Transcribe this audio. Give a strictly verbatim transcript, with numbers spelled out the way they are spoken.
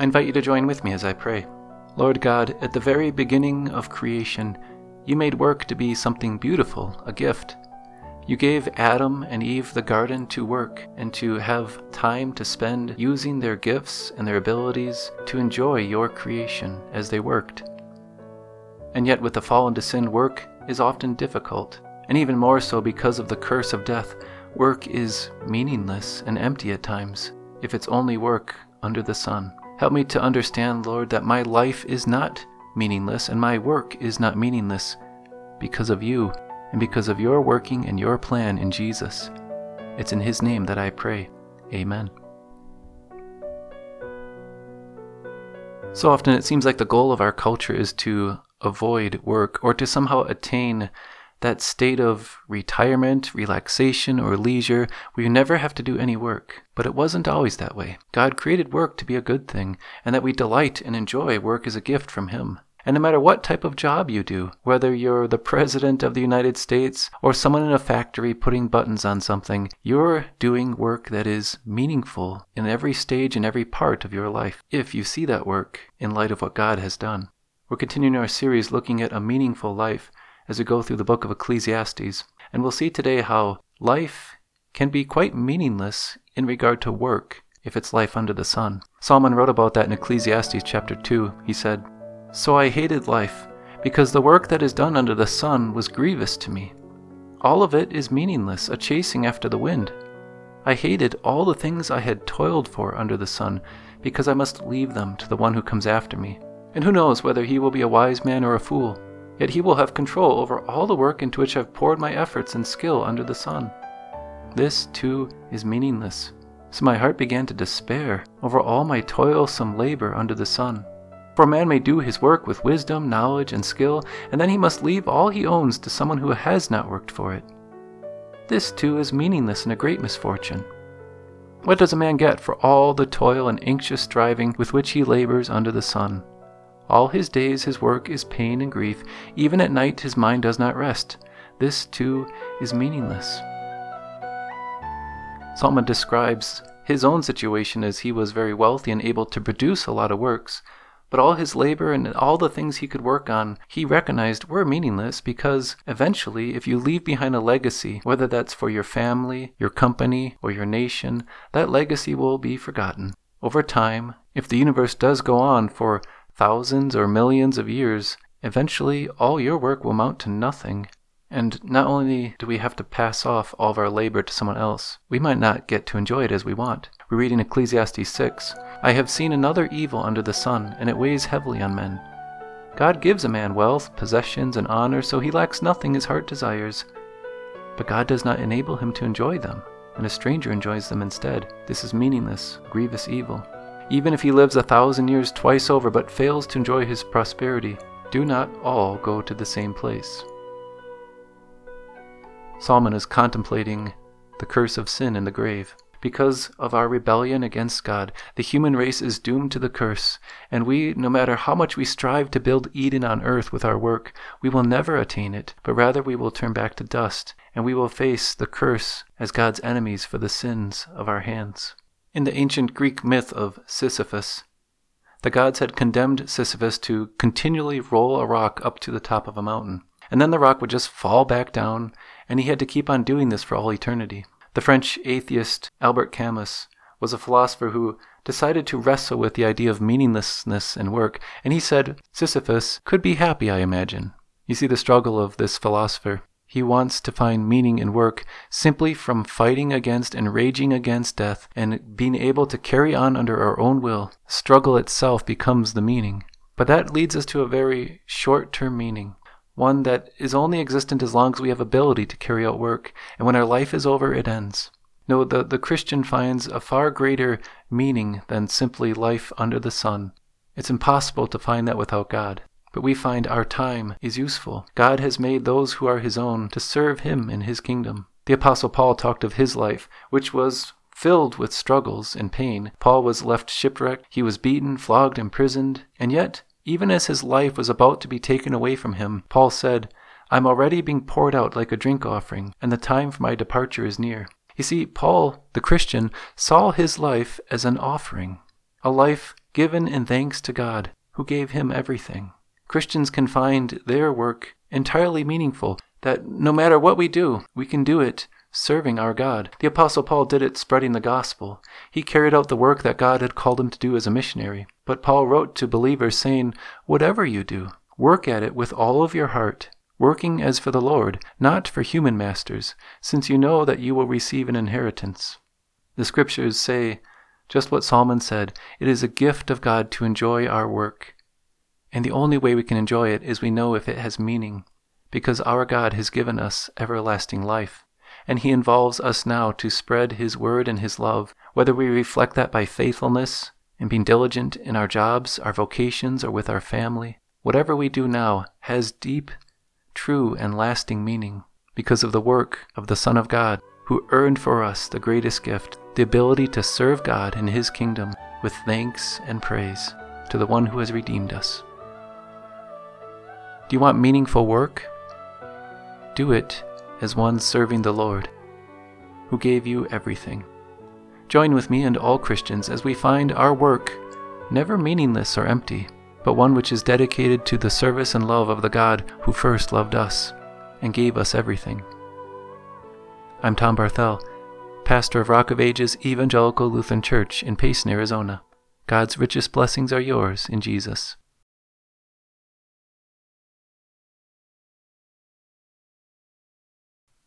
I invite you to join with me as I pray. Lord God, at the very beginning of creation, you made work to be something beautiful, a gift. You gave Adam and Eve the garden to work and to have time to spend using their gifts and their abilities to enjoy your creation as they worked. And yet with the fall into sin, work is often difficult, and even more so because of the curse of death. Work is meaningless and empty at times, if it's only work under the sun. Help me to understand, Lord, that my life is not meaningless and my work is not meaningless because of you and because of your working and your plan in Jesus. It's in his name that I pray. Amen. So often it seems like the goal of our culture is to avoid work or to somehow attain that state of retirement, relaxation, or leisure where you never have to do any work. But it wasn't always that way. God created work to be a good thing, and that we delight and enjoy work as a gift from him. And no matter what type of job you do, whether you're the President of the United States or someone in a factory putting buttons on something, you're doing work that is meaningful in every stage and every part of your life, if you see that work in light of what God has done. We're continuing our series looking at a meaningful life as we go through the book of Ecclesiastes, and we'll see today how life can be quite meaningless in regard to work if it's life under the sun. Solomon wrote about that in Ecclesiastes chapter two. He said, "So I hated life, because the work that is done under the sun was grievous to me. All of it is meaningless, a chasing after the wind. I hated all the things I had toiled for under the sun, because I must leave them to the one who comes after me. And who knows whether he will be a wise man or a fool? Yet he will have control over all the work into which I've poured my efforts and skill under the sun. This, too, is meaningless. So my heart began to despair over all my toilsome labor under the sun. For a man may do his work with wisdom, knowledge, and skill, and then he must leave all he owns to someone who has not worked for it. This, too, is meaningless and a great misfortune. What does a man get for all the toil and anxious striving with which he labors under the sun? All his days his work is pain and grief. Even at night his mind does not rest. This, too, is meaningless." Solomon describes his own situation as he was very wealthy and able to produce a lot of works, but all his labor and all the things he could work on, he recognized were meaningless because eventually, if you leave behind a legacy, whether that's for your family, your company, or your nation, that legacy will be forgotten. Over time, if the universe does go on for thousands or millions of years, eventually all your work will amount to nothing. And not only do we have to pass off all of our labor to someone else, we might not get to enjoy it as we want. We read in Ecclesiastes six, "I have seen another evil under the sun, and it weighs heavily on men. God gives a man wealth, possessions, and honor, so he lacks nothing his heart desires. But God does not enable him to enjoy them, and a stranger enjoys them instead. This is meaningless, grievous evil. Even if he lives a thousand years twice over but fails to enjoy his prosperity, do not all go to the same place?" Solomon is contemplating the curse of sin in the grave. Because of our rebellion against God, the human race is doomed to the curse, and we, no matter how much we strive to build Eden on earth with our work, we will never attain it, but rather we will turn back to dust, and we will face the curse as God's enemies for the sins of our hands. In the ancient Greek myth of Sisyphus, the gods had condemned Sisyphus to continually roll a rock up to the top of a mountain, and then the rock would just fall back down, and he had to keep on doing this for all eternity. The French atheist Albert Camus was a philosopher who decided to wrestle with the idea of meaninglessness in work, and he said, "Sisyphus could be happy, I imagine." You see the struggle of this philosopher. He wants to find meaning in work simply from fighting against and raging against death and being able to carry on under our own will. Struggle itself becomes the meaning. But that leads us to a very short-term meaning, one that is only existent as long as we have ability to carry out work, and when our life is over, it ends. No, the, the Christian finds a far greater meaning than simply life under the sun. It's impossible to find that without God. But we find our time is useful. God has made those who are his own to serve him in his kingdom. The Apostle Paul talked of his life, which was filled with struggles and pain. Paul was left shipwrecked, he was beaten, flogged, imprisoned, and yet, even as his life was about to be taken away from him, Paul said, "I'm already being poured out like a drink offering, and the time for my departure is near." You see, Paul, the Christian, saw his life as an offering, a life given in thanks to God, who gave him everything. Christians can find their work entirely meaningful, that no matter what we do, we can do it serving our God. The Apostle Paul did it spreading the gospel. He carried out the work that God had called him to do as a missionary. But Paul wrote to believers saying, whatever you do, work at it with all of your heart, working as for the Lord, not for human masters, since you know that you will receive an inheritance. The scriptures say just what Solomon said, it is a gift of God to enjoy our work. And the only way we can enjoy it is we know if it has meaning, because our God has given us everlasting life, and he involves us now to spread his word and his love, whether we reflect that by faithfulness and being diligent in our jobs, our vocations, or with our family. Whatever we do now has deep, true, and lasting meaning because of the work of the Son of God, who earned for us the greatest gift, the ability to serve God in his kingdom with thanks and praise to the one who has redeemed us. Do you want meaningful work? Do it as one serving the Lord, who gave you everything. Join with me and all Christians as we find our work never meaningless or empty, but one which is dedicated to the service and love of the God who first loved us and gave us everything. I'm Tom Barthel, pastor of Rock of Ages Evangelical Lutheran Church in Payson, Arizona. God's richest blessings are yours in Jesus.